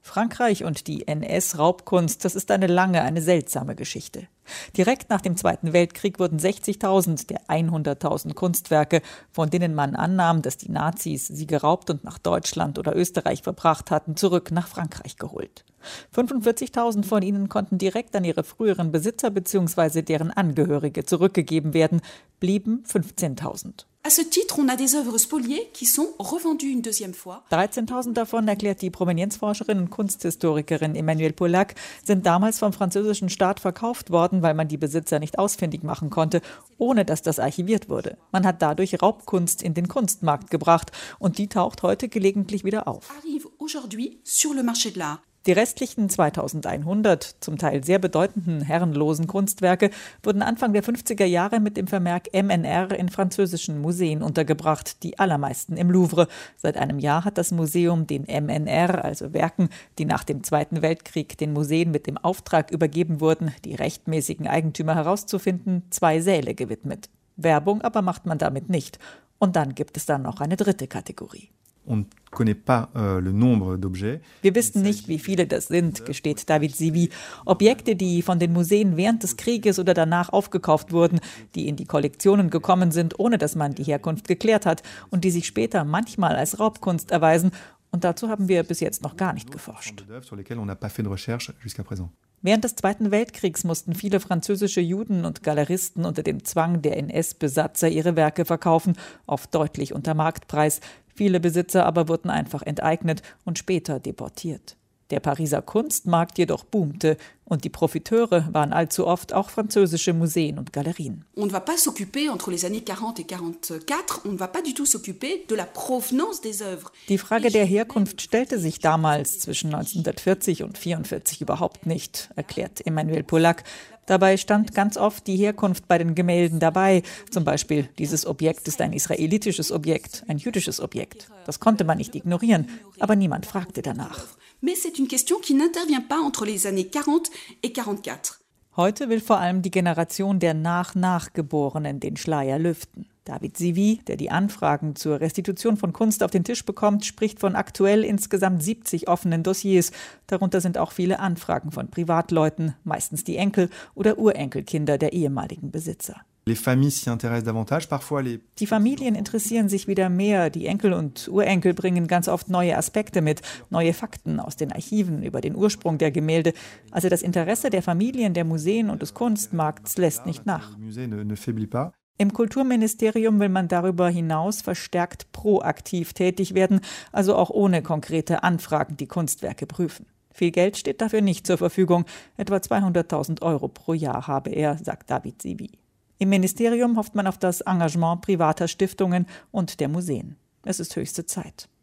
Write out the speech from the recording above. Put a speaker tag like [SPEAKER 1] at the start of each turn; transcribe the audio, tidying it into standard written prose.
[SPEAKER 1] Frankreich und die NS-Raubkunst, das ist eine lange, eine seltsame Geschichte. Direkt nach dem Zweiten Weltkrieg wurden 60.000 der 100.000 Kunstwerke, von denen man annahm, dass die Nazis sie geraubt und nach Deutschland oder Österreich verbracht hatten, zurück nach Frankreich geholt. 45.000 von ihnen konnten direkt an ihre früheren Besitzer bzw. deren Angehörige zurückgegeben werden, blieben 15.000.
[SPEAKER 2] À ce titre, on a des œuvres spoliées qui sont revendues une deuxième fois.
[SPEAKER 1] 13.000 davon, erklärt die Provenienzforscherin und Kunsthistorikerin Emmanuelle Pollack, sind damals vom französischen Staat verkauft worden, weil man die Besitzer nicht ausfindig machen konnte, ohne dass das archiviert wurde. Man hat dadurch Raubkunst in den Kunstmarkt gebracht und die taucht heute gelegentlich wieder auf.
[SPEAKER 2] Arrive aujourd'hui sur le marché de l'art.
[SPEAKER 1] Die restlichen 2100, zum Teil sehr bedeutenden herrenlosen Kunstwerke wurden Anfang der 50er Jahre mit dem Vermerk MNR in französischen Museen untergebracht, die allermeisten im Louvre. Seit einem Jahr hat das Museum den MNR, also Werken, die nach dem Zweiten Weltkrieg den Museen mit dem Auftrag übergeben wurden, die rechtmäßigen Eigentümer herauszufinden, 2 Säle gewidmet. Werbung aber macht man damit nicht. Und dann gibt es dann noch eine dritte Kategorie. Wir wissen nicht, wie viele das sind, gesteht David Zivie. Objekte, die von den Museen während des Krieges oder danach aufgekauft wurden, die in die Kollektionen gekommen sind, ohne dass man die Herkunft geklärt hat und die sich später manchmal als Raubkunst erweisen. Und dazu haben wir bis jetzt noch gar nicht geforscht. Während des Zweiten Weltkriegs mussten viele französische Juden und Galeristen unter dem Zwang der NS-Besatzer ihre Werke verkaufen, oft deutlich unter Marktpreis. Viele Besitzer aber wurden einfach enteignet und später deportiert. Der Pariser Kunstmarkt jedoch boomte und die Profiteure waren allzu oft auch französische Museen und Galerien.
[SPEAKER 2] On ne va pas s'occuper entre les années 40 et 44, on ne va pas du tout s'occuper de la provenance des œuvres.
[SPEAKER 1] Die Frage der Herkunft stellte sich damals zwischen 1940 und 1944 überhaupt nicht, erklärt Emmanuelle Pollack. Dabei stand ganz oft die Herkunft bei den Gemälden dabei. Zum Beispiel, dieses Objekt ist ein israelitisches Objekt, ein jüdisches Objekt. Das konnte man nicht ignorieren, aber niemand fragte danach.
[SPEAKER 2] Mais c'est une question qui n'intervient pas entre les années 40 et 44.
[SPEAKER 1] Heute will vor allem die Generation der Nachgeborenen den Schleier lüften. David Zivie, der die Anfragen zur Restitution von Kunst auf den Tisch bekommt, spricht von aktuell insgesamt 70 offenen Dossiers. Darunter sind auch viele Anfragen von Privatleuten, meistens die Enkel oder Urenkelkinder der ehemaligen Besitzer. Die Familien interessieren sich wieder mehr. Die Enkel und Urenkel bringen ganz oft neue Aspekte mit, neue Fakten aus den Archiven über den Ursprung der Gemälde. Also das Interesse der Familien, der Museen und des Kunstmarkts lässt nicht nach. Im Kulturministerium will man darüber hinaus verstärkt proaktiv tätig werden, also auch ohne konkrete Anfragen die Kunstwerke prüfen. Viel Geld steht dafür nicht zur Verfügung, etwa 200.000 € pro Jahr habe er, sagt David Zivie. Im Ministerium hofft man auf das Engagement privater Stiftungen und der Museen. Es ist höchste Zeit.